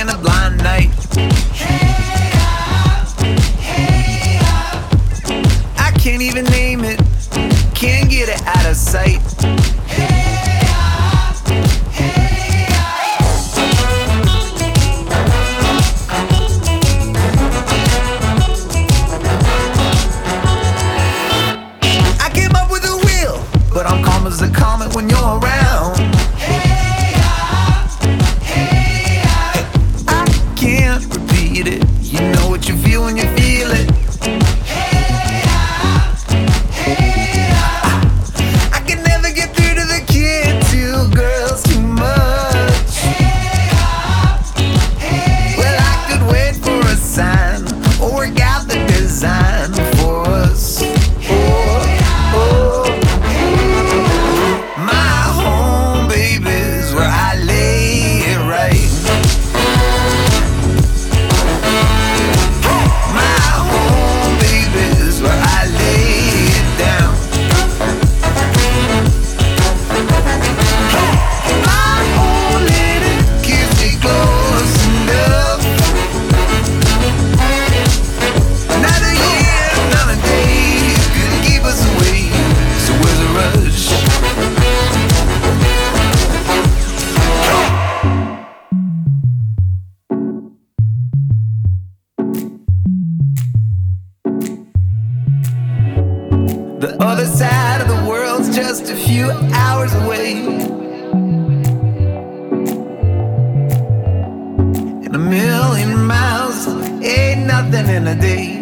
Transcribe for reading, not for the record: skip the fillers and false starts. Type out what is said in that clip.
in a blind night. I can't even name it, can't get it out of sight. I came up with a wheel, but I'm calm as a comet when you're around. I can't repeat it, you know what you feel when you feel it. I can never get through to the kid, two girls too much. Well, I could wait for a sign or work out the design for us. My home, baby, is where I lay it right. My home, baby, is where I lay it down. My old lady keeps me close enough. Not a year, not a day couldn't keep us away. So where's the rush? The other side of the world's just a few hours away. And a million miles ain't nothing in a day.